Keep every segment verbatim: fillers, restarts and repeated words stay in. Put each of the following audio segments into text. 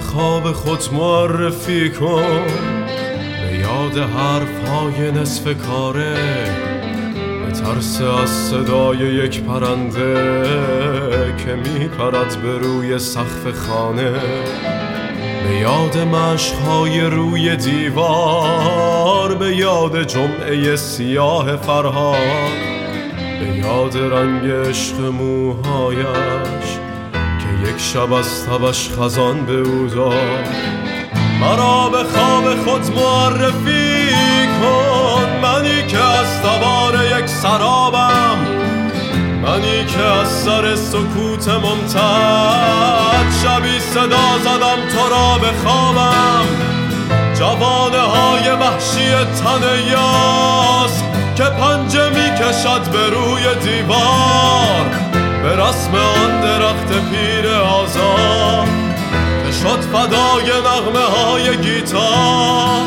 خواب خود معرفی کن، به یاد حرفهای نصف کاره، به ترس از صدای یک پرنده که می پرد به روی سقف خانه، به یاد مشق‌های روی دیوار، به یاد جمعه سیاه فرهاد، به یاد رنگ عشق موهایش که یک شب از تبش خزان به او داد. مرا به خواب خود معرفی کن، منی که از تبار یک سرابم، منی که از سر سکوت ممتد شبی صدا زدم تو را به خوابم. جوانه های وحشی تن یاس که پنجه می کشد به روی دیوار، به رسم آن درخت پیر آزاد که شد فدای نغمه های گیتار.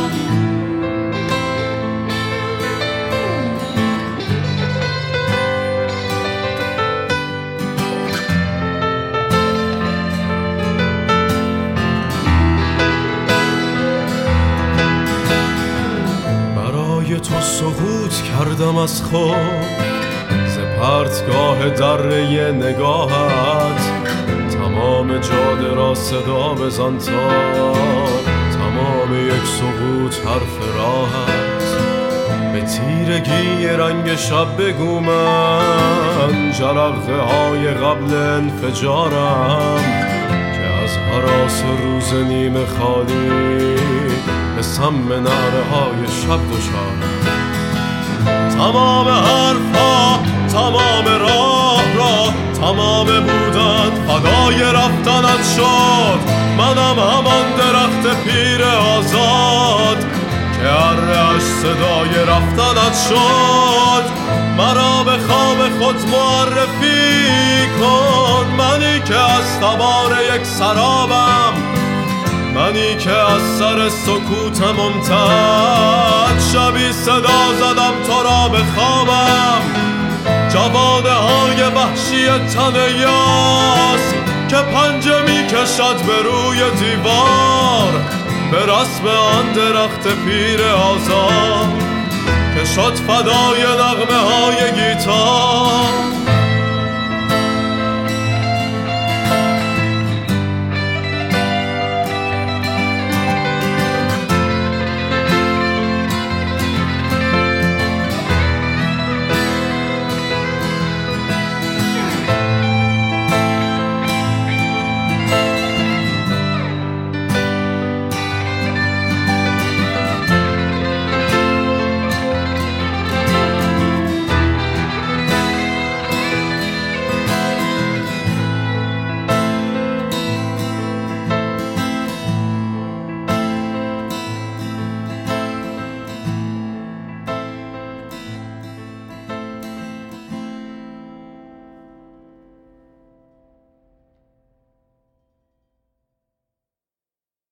تو سقوط کردم از خود ز پرتگاه دره نگاهت، تمام جاده را صدا بزن تا تمام یک سقوط حرف راحت. به تیرگی رنگ شب بگو من جرقه های قبل انفجارم، که از هراس روز نیمه خالی به سم نعره های شب دچارم. تمام حرفا تمام راه را تمام بودن فدای رفتنت شد. منم همان درخت پیر آزاد که اره‌اش صدای رفتنت شد. مرا به خواب خود معرفی کن، منی که از تبار یک سرابم، منی که از سر سکوت ممتد شبی صدا زدم تو را به خوابم. جوانه های وحشی تن یاس که پنجه می کشد به روی دیوار، به رسم آن درخت پیر آزاد که شد فدای نغمه های گیتار.